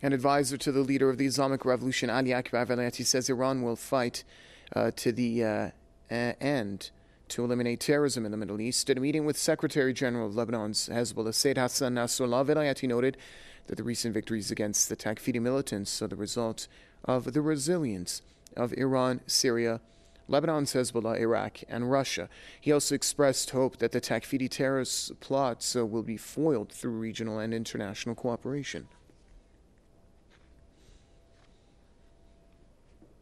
An advisor to the leader of the Islamic Revolution, Ali Akbar Velayati, says Iran will fight to the end to eliminate terrorism in the Middle East. At a meeting with Secretary General of Lebanon's Hezbollah, Sayyid Hassan Nasrallah, Velayati noted that the recent victories against the Takfiri militants are the result of the resilience of Iran, Syria, Lebanon's Hezbollah, Iraq, and Russia. He also expressed hope that the Takfiri terrorist plots will be foiled through regional and international cooperation.